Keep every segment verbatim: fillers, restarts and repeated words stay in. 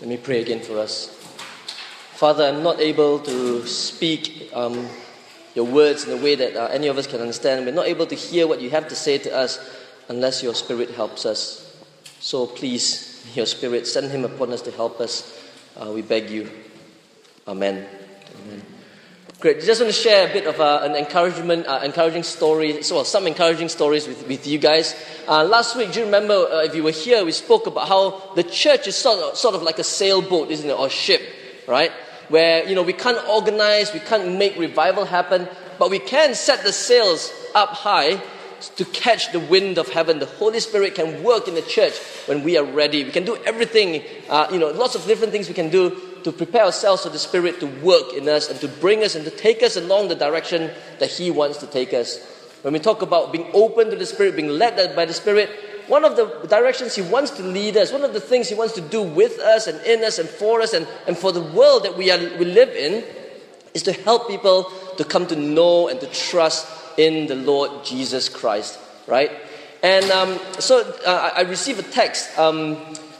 Let me pray again for us. Father, I'm not able to speak um, your words in a way that uh, any of us can understand. We're not able to hear what you have to say to us unless your Spirit helps us. So please, your Spirit, send him upon us to help us. Uh, we beg you. Amen. Amen. Great. Just want to share a bit of uh, an encouragement, uh, encouraging story, so well, some encouraging stories with, with you guys. Uh, last week, do you remember, uh, if you were here, we spoke about how the church is sort of, sort of like a sailboat, isn't it, or ship, right? Where, you know, we can't organize, we can't make revival happen, but we can set the sails up high to catch the wind of heaven. The Holy Spirit can work in the church when we are ready. We can do everything, uh, you know, lots of different things we can do to prepare ourselves for the Spirit to work in us and to bring us and to take us along the direction that He wants to take us. When we talk about being open to the Spirit, being led by the Spirit, one of the directions He wants to lead us, one of the things He wants to do with us and in us and for us and, and for the world that we, are, we live in is to help people to come to know and to trust in the Lord Jesus Christ, right? And um, so uh, I received a text um,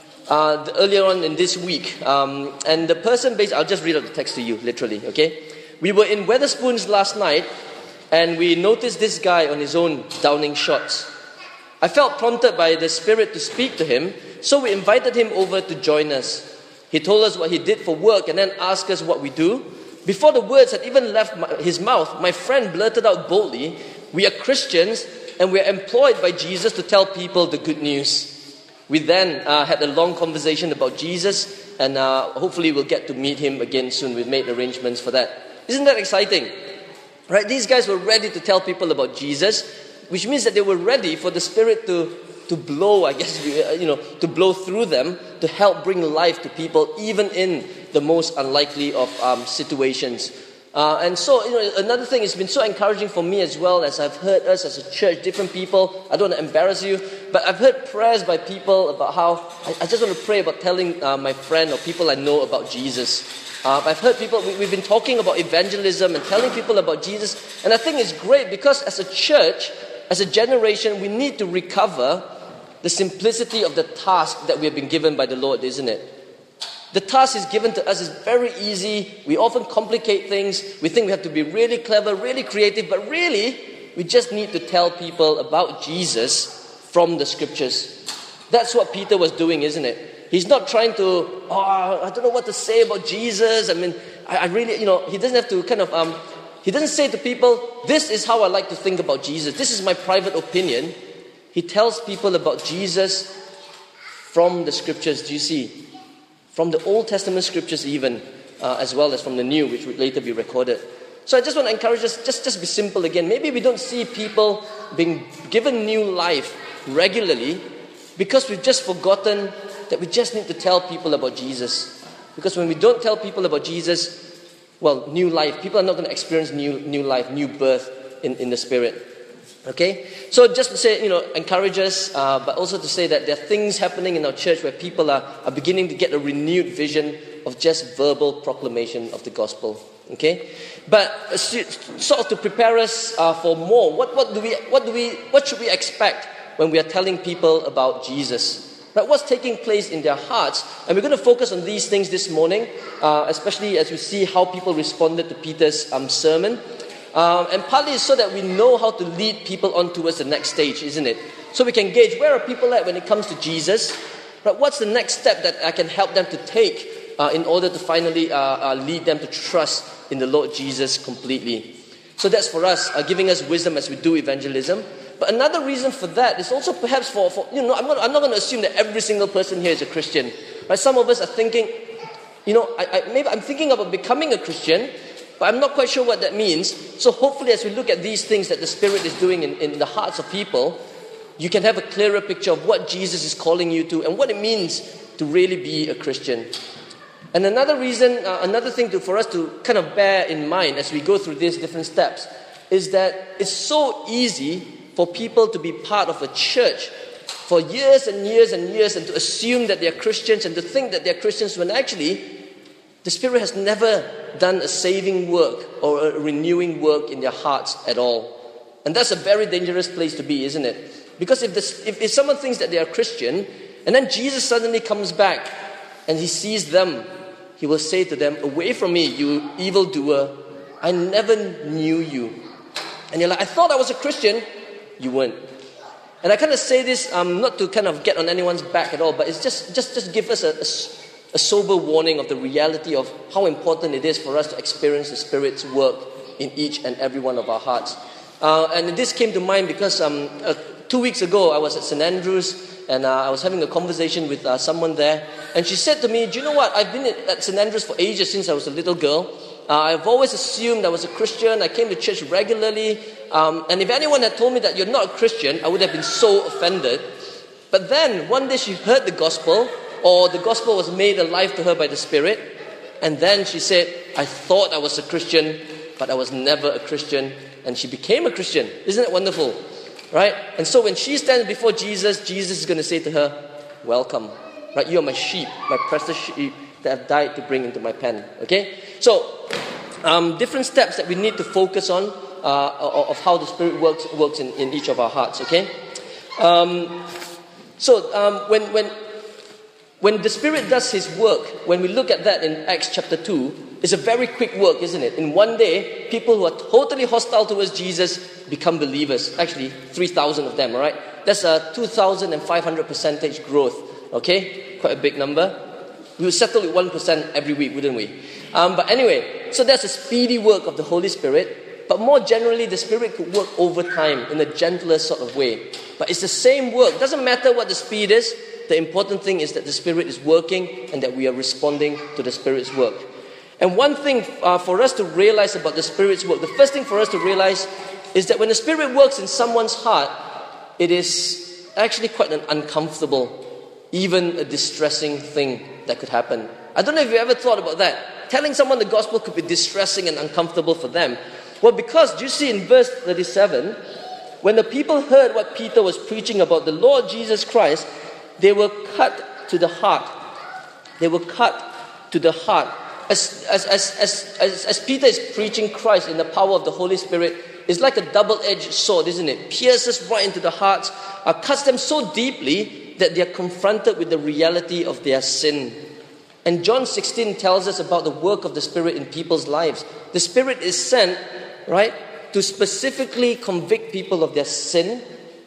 uh, earlier on in this week, um, and the person based, I'll just read out the text to you, literally, okay? We were in Wetherspoons last night, and we noticed this guy on his own downing shots. I felt prompted by the Spirit to speak to him, so we invited him over to join us. He told us what he did for work and then asked us what we do. Before the words had even left my, his mouth, my friend blurted out boldly, "We are Christians and we are employed by Jesus to tell people the good news." We then uh, had a long conversation about Jesus, and uh, hopefully we'll get to meet him again soon. We've made arrangements for that. Isn't that exciting? Right? These guys were ready to tell people about Jesus, which means that they were ready for the Spirit to, to blow, I guess, you know, to blow through them to help bring life to people, even in the most unlikely of um, situations. Uh, and so, you know, another thing, it's been so encouraging for me as well, as I've heard us as a church, different people. I don't want to embarrass you, but I've heard prayers by people about how, I, I just want to pray about telling uh, my friend or people I know about Jesus. Uh, I've heard people, we, we've been talking about evangelism and telling people about Jesus, and I think it's great because as a church, as a generation, we need to recover the simplicity of the task that we have been given by the Lord, isn't it? The task is given to us is very easy. We often complicate things. We think we have to be really clever, really creative, but really, we just need to tell people about Jesus from the Scriptures. That's what Peter was doing, isn't it? He's not trying to, oh, I don't know what to say about Jesus. I mean, I, I really, you know, he doesn't have to kind of, um, he doesn't say to people, this is how I like to think about Jesus. This is my private opinion. He tells people about Jesus from the Scriptures, do you see? From the Old Testament Scriptures even, uh, as well as from the New, which would later be recorded. So I just want to encourage us, just, just be simple again. Maybe we don't see people being given new life regularly because we've just forgotten that we just need to tell people about Jesus. Because when we don't tell people about Jesus, well, new life, people are not going to experience new, new life, new birth in, in the Spirit. Okay? So just to say, you know, encourage us, uh, but also to say that there are things happening in our church where people are, are beginning to get a renewed vision of just verbal proclamation of the gospel. Okay? But uh, sort of to prepare us uh, for more, what, what do we, what do we, what should we expect when we are telling people about Jesus? Right? What's taking place in their hearts? And we're going to focus on these things this morning, uh, especially as we see how people responded to Peter's um, sermon. Um, and partly it's so that we know how to lead people on towards the next stage, isn't it? So we can gauge where are people at when it comes to Jesus. Right? What's the next step that I can help them to take uh, in order to finally uh, uh, lead them to trust in the Lord Jesus completely? So that's for us, uh, giving us wisdom as we do evangelism. But another reason for that is also perhaps for, for you know, I'm not, I'm not going to assume that every single person here is a Christian. Right? Some of us are thinking, you know, I, I, maybe I'm thinking about becoming a Christian, but I'm not quite sure what that means. So hopefully as we look at these things that the Spirit is doing in, in the hearts of people, you can have a clearer picture of what Jesus is calling you to and what it means to really be a Christian. And another reason, uh, another thing to, for us to kind of bear in mind as we go through these different steps is that it's so easy for people to be part of a church for years and years and years and to assume that they're Christians and to think that they're Christians when actually the Spirit has never done a saving work or a renewing work in their hearts at all. And that's a very dangerous place to be, isn't it? Because if, this, if, if someone thinks that they are Christian, and then Jesus suddenly comes back and he sees them, he will say to them, away from me, you evildoer, I never knew you. And you're like, I thought I was a Christian. You weren't. And I kind of say this um, not to kind of get on anyone's back at all, but it's just just, just give us a, a, a sober warning of the reality of how important it is for us to experience the Spirit's work in each and every one of our hearts. Uh, and this came to mind because um, uh, two weeks ago I was at Saint Andrews, and uh, I was having a conversation with uh, someone there, and she said to me, do you know what, I've been at Saint Andrews for ages, since I was a little girl. Uh, I've always assumed I was a Christian. I came to church regularly. Um, and if anyone had told me that you're not a Christian, I would have been so offended. But then, one day she heard the gospel, or the gospel was made alive to her by the Spirit. And then she said, I thought I was a Christian, but I was never a Christian. And she became a Christian. Isn't it wonderful? Right? And so when she stands before Jesus, Jesus is going to say to her, welcome. Right? You are my sheep, my precious sheep that have died to bring into my pen. Okay? So, um, different steps that we need to focus on uh, of how the Spirit works works in, in each of our hearts. Okay? Um, so, um, when when when the Spirit does His work, when we look at that in Acts chapter two, it's a very quick work, isn't it? In one day, people who are totally hostile towards Jesus become believers. Actually, three thousand of them, all right? That's a two thousand five hundred percentage growth, okay? Quite a big number. We would settle with one percent every week, wouldn't we? Um, but anyway, so that's a speedy work of the Holy Spirit. But more generally, the Spirit could work over time in a gentler sort of way. But it's the same work. Doesn't matter what the speed is. The important thing is that the Spirit is working and that we are responding to the Spirit's work. And one thing uh, for us to realize about the Spirit's work, the first thing for us to realize is that when the Spirit works in someone's heart, it is actually quite an uncomfortable, even a distressing thing that could happen. I don't know if you ever thought about that. Telling someone the gospel could be distressing and uncomfortable for them. Well, because, do you see in verse thirty-seven, when the people heard what Peter was preaching about the Lord Jesus Christ, they were cut to the heart. They were cut to the heart. As, as, as, as, as, as Peter is preaching Christ in the power of the Holy Spirit, it's like a double-edged sword, isn't it? Pierces right into the hearts, uh, cuts them so deeply that they are confronted with the reality of their sin. And John sixteen tells us about the work of the Spirit in people's lives. The Spirit is sent, right, to specifically convict people of their sin,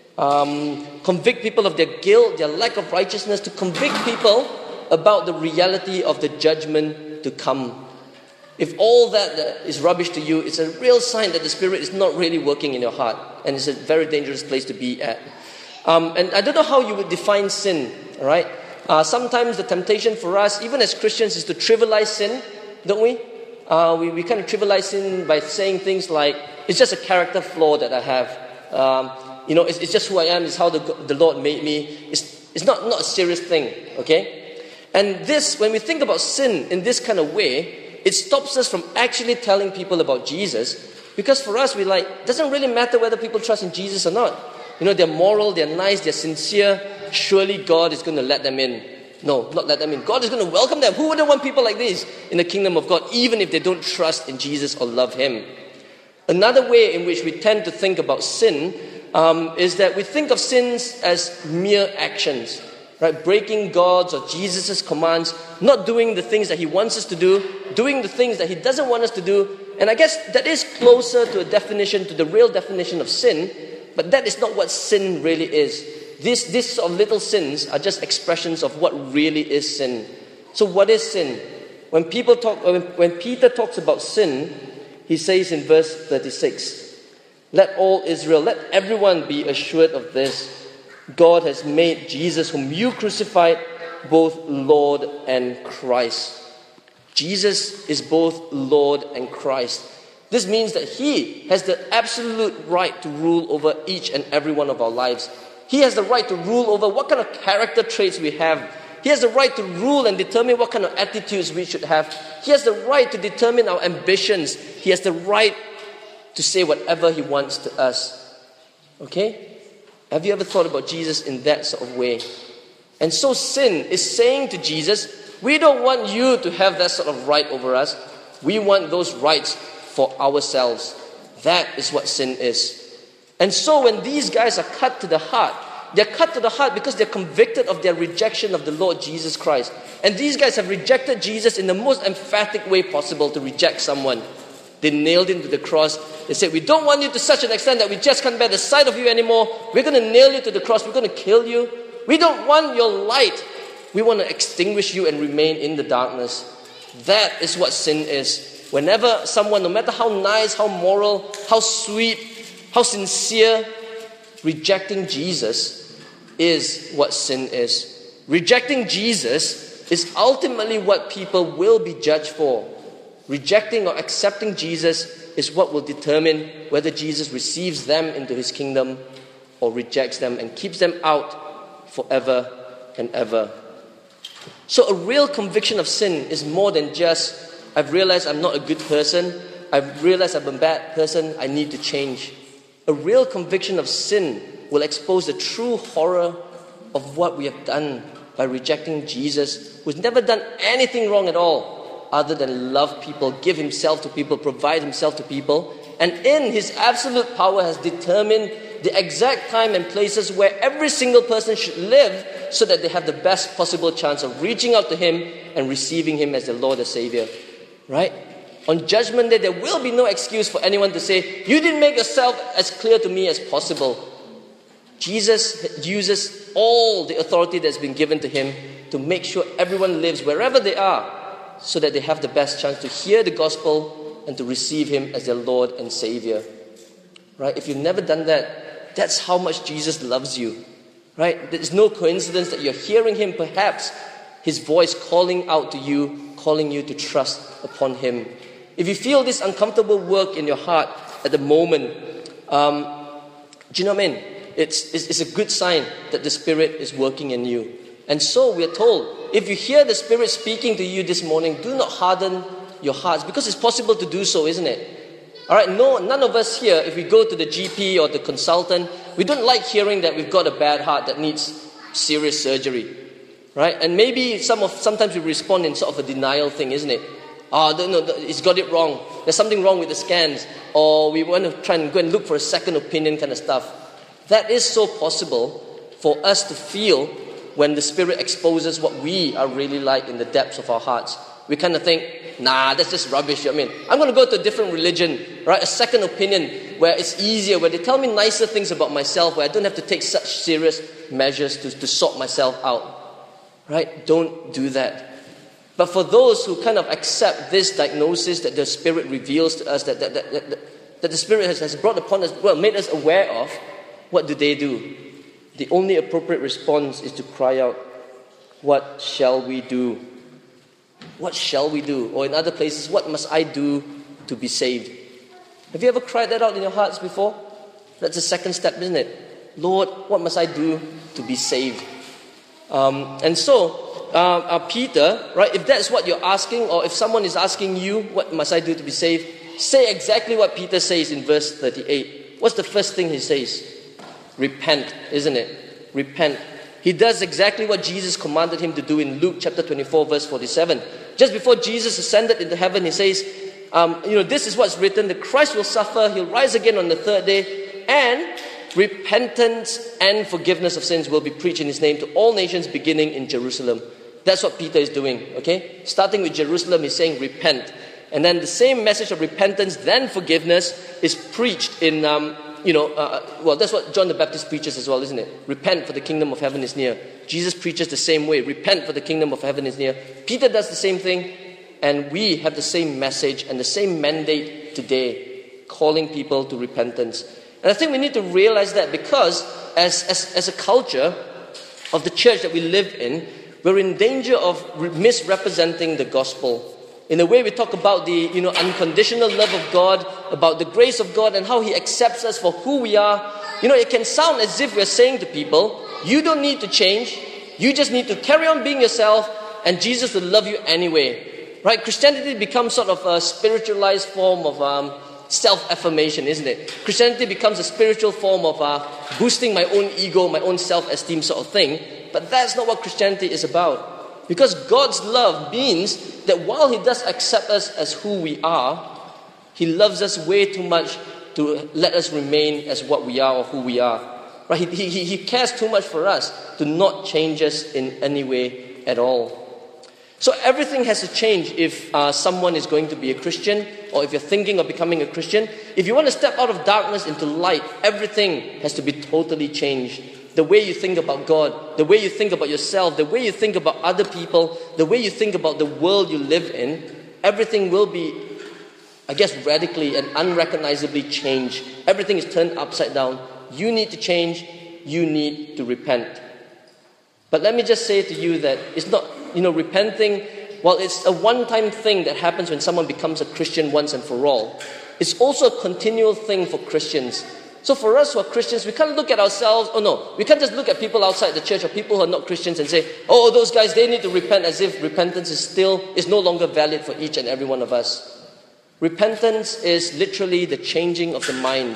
um, convict people of their guilt, their lack of righteousness, to convict people about the reality of the judgment to come. If all that is rubbish to you, it's a real sign that the Spirit is not really working in your heart. And it's a very dangerous place to be at. Um, and I don't know how you would define sin, all right? Uh, sometimes the temptation for us, even as Christians, is to trivialize sin, don't we? Uh, we, we kind of trivialize sin by saying things like, it's just a character flaw that I have. Um, you know, it's, it's just who I am, it's how the, the Lord made me. It's, it's not, not a serious thing, okay? And this, when we think about sin in this kind of way, it stops us from actually telling people about Jesus. Because for us, we like, it doesn't really matter whether people trust in Jesus or not. You know, they're moral, they're nice, they're sincere. Surely God is going to let them in. No, not let them in. God is going to welcome them. Who wouldn't want people like this in the kingdom of God, even if they don't trust in Jesus or love Him? Another way in which we tend to think about sin um, is that we think of sins as mere actions, right? Breaking God's or Jesus' commands, not doing the things that He wants us to do, doing the things that He doesn't want us to do. And I guess that is closer to a definition, to the real definition of sin, but that is not what sin really is. These, these sort of little sins are just expressions of what really is sin. So what is sin? When people talk, when, when Peter talks about sin, he says in verse thirty-six, let all Israel, let everyone be assured of this. God has made Jesus, whom you crucified, both Lord and Christ. Jesus is both Lord and Christ. This means that He has the absolute right to rule over each and every one of our lives. He has the right to rule over what kind of character traits we have. He has the right to rule and determine what kind of attitudes we should have. He has the right to determine our ambitions. He has the right to say whatever He wants to us. Okay? Have you ever thought about Jesus in that sort of way? And so sin is saying to Jesus, we don't want you to have that sort of right over us. We want those rights for ourselves. That is what sin is. And so when these guys are cut to the heart, They're cut to the heart because they're convicted of their rejection of the Lord Jesus Christ. And these guys have rejected Jesus in the most emphatic way possible to reject someone. They nailed him to the cross. They said, we don't want you to such an extent that we just can't bear the sight of you anymore. We're going to nail you to the cross. We're going to kill you. We don't want your light. We want to extinguish you and remain in the darkness. That is what sin is. Whenever someone, no matter how nice, how moral, how sweet, how sincere, rejecting Jesus is what sin is. Rejecting Jesus is ultimately what people will be judged for. Rejecting or accepting Jesus is what will determine whether Jesus receives them into his kingdom or rejects them and keeps them out forever and ever. So a real conviction of sin is more than just, I've realized I'm not a good person, I've realized I'm a bad person, I need to change. A real conviction of sin will expose the true horror of what we have done by rejecting Jesus, who's never done anything wrong at all, other than love people, give himself to people, provide himself to people, and in his absolute power has determined the exact time and places where every single person should live so that they have the best possible chance of reaching out to him and receiving him as their Lord and Savior. Right? On Judgment Day, there will be no excuse for anyone to say, you didn't make yourself as clear to me as possible. Jesus uses all the authority that's been given to him to make sure everyone lives wherever they are, so that they have the best chance to hear the gospel and to receive him as their Lord and Savior. Right? If you've never done that, that's how much Jesus loves you. Right? There's no coincidence that you're hearing him, perhaps his voice calling out to you, calling you to trust upon him. If you feel this uncomfortable work in your heart at the moment, um, do you know what I mean? It's, it's, it's a good sign that the Spirit is working in you. And so we are told, if you hear the Spirit speaking to you this morning, do not harden your hearts, because it's possible to do so, isn't it? All right, no, none of us here, if we go to the G P or the consultant, we don't like hearing that we've got a bad heart that needs serious surgery, right? And maybe some of sometimes we respond in sort of a denial thing, isn't it? Oh, no, it's got it wrong. There's something wrong with the scans, or we want to try and go and look for a second opinion kind of stuff. That is so possible for us to feel when the Spirit exposes what we are really like in the depths of our hearts. We kind of think, nah, that's just rubbish. I mean, I'm going to go to a different religion, right? A second opinion where it's easier, where they tell me nicer things about myself, where I don't have to take such serious measures to, to sort myself out, right? Don't do that. But for those who kind of accept this diagnosis that the Spirit reveals to us, that, that, that, that, that the Spirit has, has brought upon us, well, made us aware of, what do they do? The only appropriate response is to cry out, what shall we do? What shall we do? Or in other places, what must I do to be saved? Have you ever cried that out in your hearts before? That's the second step, isn't it? Lord, what must I do to be saved? Um, and so, uh, uh, Peter, right, if that's what you're asking, or if someone is asking you, what must I do to be saved? Say exactly what Peter says in verse thirty-eight. What's the first thing he says? Repent, isn't it? Repent. He does exactly what Jesus commanded him to do in Luke chapter twenty-four, verse forty-seven. Just before Jesus ascended into heaven, he says, um, you know, this is what's written, that Christ will suffer, he'll rise again on the third day, and repentance and forgiveness of sins will be preached in his name to all nations, beginning in Jerusalem. That's what Peter is doing, okay? Starting with Jerusalem, he's saying repent. And then the same message of repentance, then forgiveness, is preached in... Um, You know, uh, well, that's what John the Baptist preaches as well, isn't it? Repent, for the kingdom of heaven is near. Jesus preaches the same way. Repent, for the kingdom of heaven is near. Peter does the same thing, and we have the same message and the same mandate today, calling people to repentance. And I think we need to realize that, because as, as, as a culture of the church that we live in, we're in danger of misrepresenting the gospel. In a way, we talk about the, you know, unconditional love of God, about the grace of God and how he accepts us for who we are. You know, it can sound as if we're saying to people, you don't need to change. You just need to carry on being yourself and Jesus will love you anyway. Right? Christianity becomes sort of a spiritualized form of um, self-affirmation, isn't it? Christianity becomes a spiritual form of uh, boosting my own ego, my own self-esteem sort of thing. But that's not what Christianity is about. Because God's love means that while he does accept us as who we are, he loves us way too much to let us remain as what we are or who we are. Right? He, he, he cares too much for us to not change us in any way at all. So everything has to change if uh, someone is going to be a Christian, or if you're thinking of becoming a Christian. If you want to step out of darkness into light, everything has to be totally changed. The way you think about God, the way you think about yourself, the way you think about other people, the way you think about the world you live in, everything will be, I guess, radically and unrecognizably changed. Everything is turned upside down. You need to change. You need to repent. But let me just say to you that it's not, you know, repenting, well, it's a one-time thing that happens when someone becomes a Christian once and for all. It's also a continual thing for Christians. So for us who are Christians, we can't look at ourselves, oh no, we can't just look at people outside the church or people who are not Christians and say, oh, those guys, they need to repent, as if repentance is still, is no longer valid for each and every one of us. Repentance is literally the changing of the mind.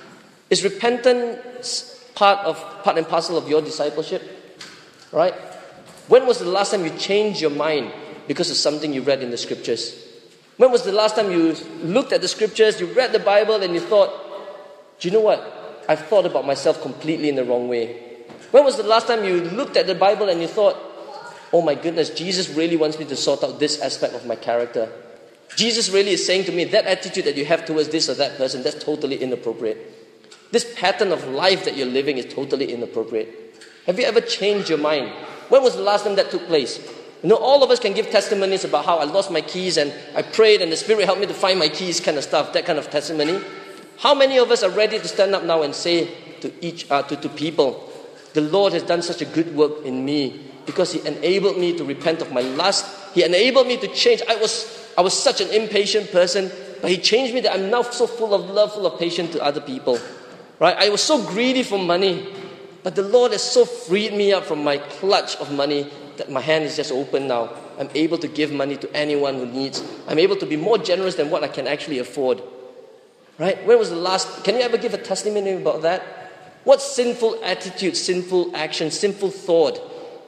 Is repentance part of part and parcel of your discipleship? Right? When was the last time you changed your mind because of something you read in the scriptures? When was the last time you looked at the scriptures, you read the Bible, and you thought, do you know what? I've thought about myself completely in the wrong way. When was the last time you looked at the Bible and you thought, oh my goodness, Jesus really wants me to sort out this aspect of my character. Jesus really is saying to me, that attitude that you have towards this or that person, that's totally inappropriate. This pattern of life that you're living is totally inappropriate. Have you ever changed your mind? When was the last time that took place? You know, all of us can give testimonies about how I lost my keys and I prayed and the Spirit helped me to find my keys, kind of stuff, that kind of testimony. How many of us are ready to stand up now and say to each, uh, to, to people, the Lord has done such a good work in me because He enabled me to repent of my lust. He enabled me to change. I was, I was such an impatient person, but He changed me that I'm now so full of love, full of patience to other people. Right? I was so greedy for money, but the Lord has so freed me up from my clutch of money that my hand is just open now. I'm able to give money to anyone who needs. I'm able to be more generous than what I can actually afford. Right? When was the last... Can you ever give a testimony about that? What sinful attitude, sinful action, sinful thought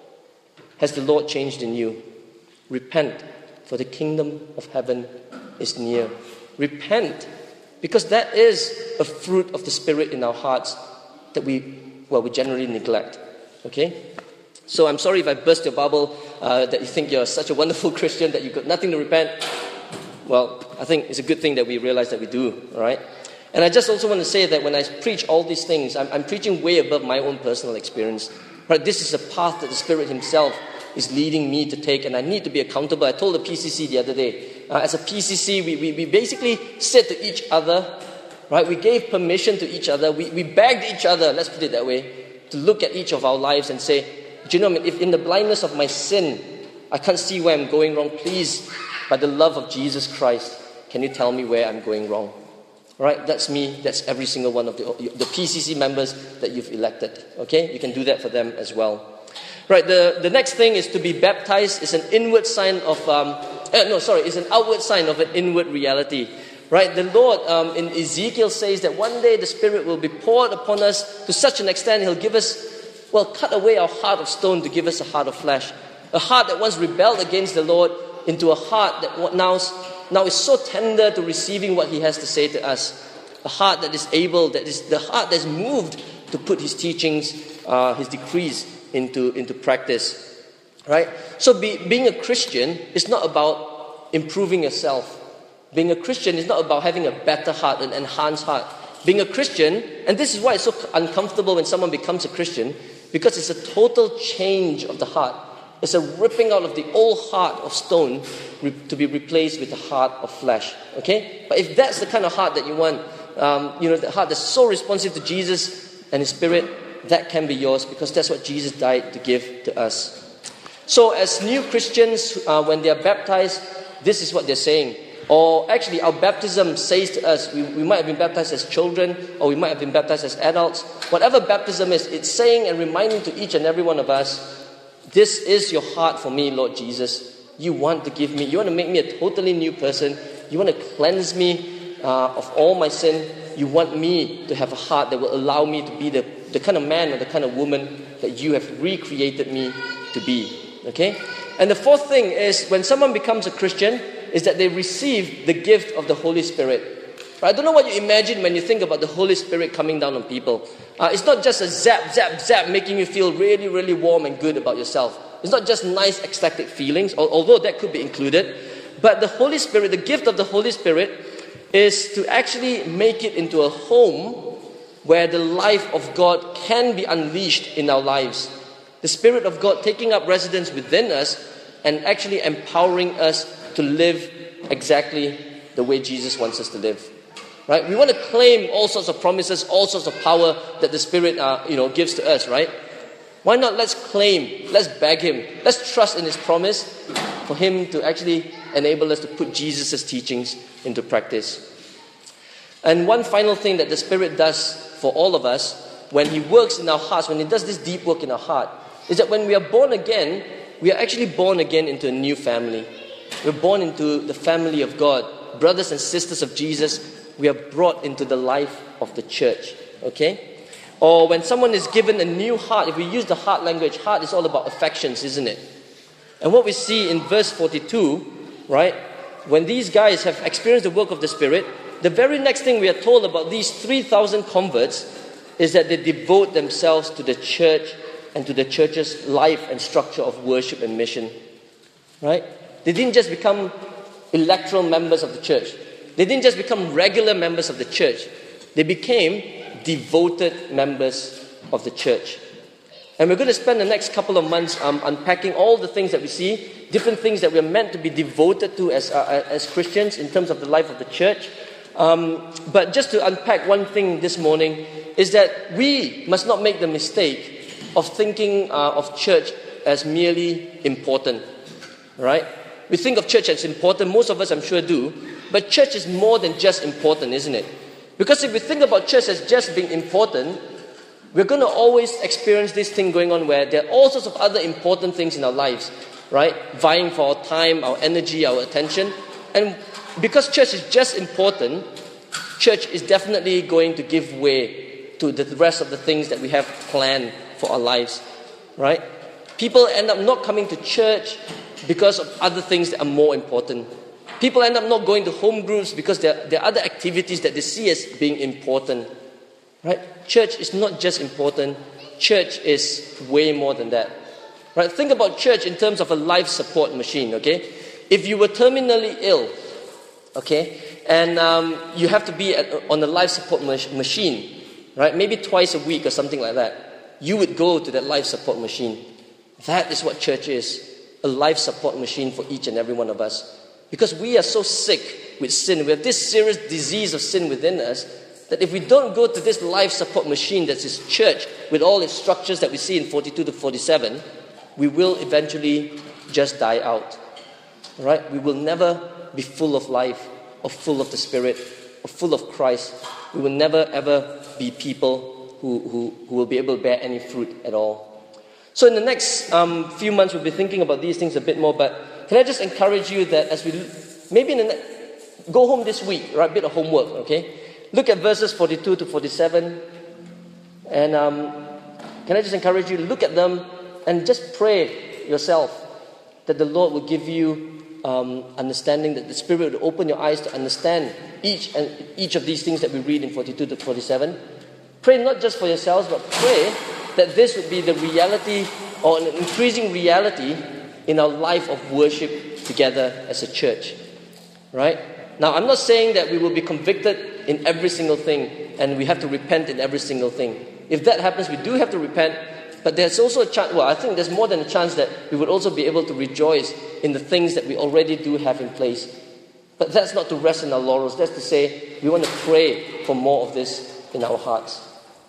has the Lord changed in you? Repent, for the kingdom of heaven is near. Repent, because that is a fruit of the Spirit in our hearts that we, well, we generally neglect. Okay? So I'm sorry if I burst your bubble, uh, that you think you're such a wonderful Christian that you've got nothing to repent. Well, I think it's a good thing that we realize that we do, all right? And I just also want to say that when I preach all these things, I'm, I'm preaching way above my own personal experience. Right? This is a path that the Spirit Himself is leading me to take, and I need to be accountable. I told the P C C the other day, uh, as a P C C, we, we, we basically said to each other, right? We gave permission to each other. We, we begged each other, let's put it that way, to look at each of our lives and say, do you know, if in the blindness of my sin, I can't see where I'm going wrong, please, by the love of Jesus Christ, can you tell me where I'm going wrong? Right? That's me. That's every single one of the, the P C C members that you've elected. Okay? You can do that for them as well. Right, the, the next thing is to be baptized is an inward sign of, um, uh, no, sorry, it's an outward sign of an inward reality. Right, the Lord um, in Ezekiel says that one day the Spirit will be poured upon us to such an extent He'll give us, well, cut away our heart of stone to give us a heart of flesh. A heart that once rebelled against the Lord into a heart that now, now is so tender to receiving what He has to say to us. A heart that is able, that is the heart that is moved to put His teachings, uh, His decrees into, into practice. Right? So be, being a Christian is not about improving yourself. Being a Christian is not about having a better heart, an enhanced heart. Being a Christian, and this is why it's so uncomfortable when someone becomes a Christian, because it's a total change of the heart. It's a ripping out of the old heart of stone to be replaced with a heart of flesh. Okay? But if that's the kind of heart that you want, um, you know, the heart that's so responsive to Jesus and His Spirit, that can be yours because that's what Jesus died to give to us. So as new Christians, uh, when they are baptized, this is what they're saying. Or actually, our baptism says to us, we, we might have been baptized as children, or we might have been baptized as adults. Whatever baptism is, it's saying and reminding to each and every one of us, this is your heart for me, Lord Jesus. You want to give me, you want to make me a totally new person. You want to cleanse me uh, of all my sin. You want me to have a heart that will allow me to be the, the kind of man or the kind of woman that you have recreated me to be. Okay? And the fourth thing is, when someone becomes a Christian, is that they receive the gift of the Holy Spirit. I don't know what you imagine when you think about the Holy Spirit coming down on people. Uh, it's not just a zap, zap, zap making you feel really, really warm and good about yourself. It's not just nice ecstatic feelings, although that could be included. But the Holy Spirit, the gift of the Holy Spirit, is to actually make it into a home where the life of God can be unleashed in our lives. The Spirit of God taking up residence within us and actually empowering us to live exactly the way Jesus wants us to live. Right? We want to claim all sorts of promises, all sorts of power that the Spirit uh, you know, gives to us, right? Why not let's claim, let's beg Him, let's trust in His promise for Him to actually enable us to put Jesus' teachings into practice. And one final thing that the Spirit does for all of us when He works in our hearts, when He does this deep work in our heart, is that when we are born again, we are actually born again into a new family. We're born into the family of God. Brothers and sisters of Jesus, we are brought into the life of the church. Okay? Or when someone is given a new heart, if we use the heart language, heart is all about affections, isn't it? And what we see in verse forty-two, right? When these guys have experienced the work of the Spirit, the very next thing we are told about these three thousand converts is that they devote themselves to the church and to the church's life and structure of worship and mission. Right? They didn't just become electoral members of the church. They didn't just become regular members of the church. They became devoted members of the church. And we're going to spend the next couple of months um, unpacking all the things that we see, different things that we're meant to be devoted to as, uh, as Christians in terms of the life of the church. Um, but just to unpack one thing this morning is that we must not make the mistake of thinking uh, of church as merely important. Right? We think of church as important, most of us I'm sure do, but church is more than just important, isn't it? Because if we think about church as just being important, we're going to always experience this thing going on where there are all sorts of other important things in our lives, right? Vying for our time, our energy, our attention. And because church is just important, church is definitely going to give way to the rest of the things that we have planned for our lives, right? People end up not coming to church because of other things that are more important. People end up not going to home groups because there, there are other activities that they see as being important. Right? Church is not just important. Church is way more than that. Right? Think about church in terms of a life support machine, okay? If you were terminally ill, okay, and um, you have to be at, on a life support mach- machine, right? Maybe twice a week or something like that. You would go to that life support machine. That is what church is. A life support machine for each and every one of us. Because we are so sick with sin. We have this serious disease of sin within us that if we don't go to this life support machine that's His church with all its structures that we see in forty-two to forty-seven, we will eventually just die out. Right? We will never be full of life or full of the Spirit or full of Christ. We will never ever be people who, who, who will be able to bear any fruit at all. So in the next um, few months we'll be thinking about these things a bit more, but can I just encourage you that as we, maybe in the ne- go home this week, right, a bit of homework, okay? Look at verses forty-two to forty-seven, and um, can I just encourage you to look at them and just pray yourself that the Lord will give you um, understanding, that the Spirit will open your eyes to understand each and each of these things that we read in forty-two to forty-seven. Pray not just for yourselves, but pray that this would be the reality or an increasing reality in our life of worship together as a church, right? Now, I'm not saying that we will be convicted in every single thing and we have to repent in every single thing. If that happens, we do have to repent, but there's also a chance, well, I think there's more than a chance that we would also be able to rejoice in the things that we already do have in place. But that's not to rest in our laurels. That's to say we want to pray for more of this in our hearts.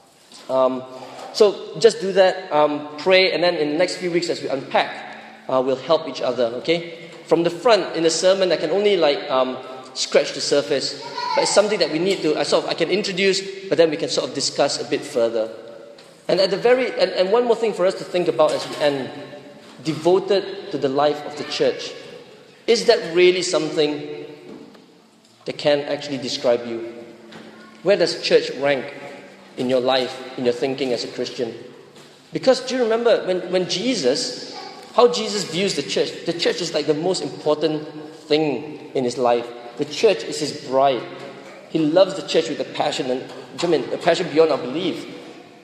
Um, so just do that, um, pray, and then in the next few weeks as we unpack, Uh, we'll help each other, okay? From the front, in the sermon, I can only like um, scratch the surface. But it's something that we need to, I sort of, I can introduce, but then we can sort of discuss a bit further. And at the very, and, and one more thing for us to think about as we end, devoted to the life of the church. Is that really something that can actually describe you? Where does church rank in your life, in your thinking as a Christian? Because do you remember when, when Jesus... How Jesus views the church. The church is like the most important thing in His life. The church is His bride. He loves the church with a passion, and I mean, a passion beyond our belief.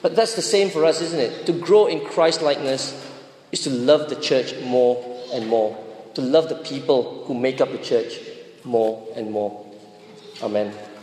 But that's the same for us, isn't it? To grow in Christ-likeness is to love the church more and more, to love the people who make up the church more and more. Amen.